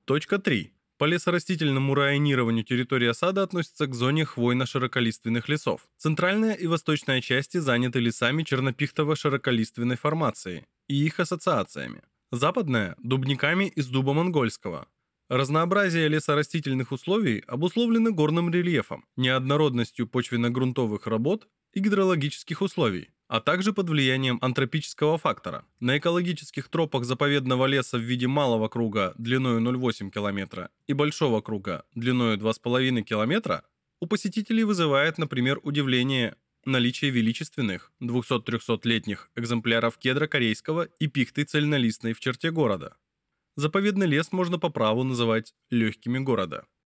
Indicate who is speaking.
Speaker 1: Точка 3. По лесорастительному районированию территория сада относится к зоне хвойно-широколиственных лесов. Центральная и восточная части заняты лесами чернопихтово-широколиственной формации и их ассоциациями. Западная – дубниками из дуба монгольского. Разнообразие лесорастительных условий обусловлено горным рельефом, неоднородностью почвенно-грунтовых работ и гидрологических условий, а также под влиянием антропического фактора. На экологических тропах заповедного леса в виде малого круга длиной 0,8 км и большого круга длиной 2,5 км у посетителей вызывает, например, удивление наличие величественных 200-300-летних экземпляров кедра корейского и пихты цельнолистной в черте города. Заповедный лес можно по праву называть легкими города.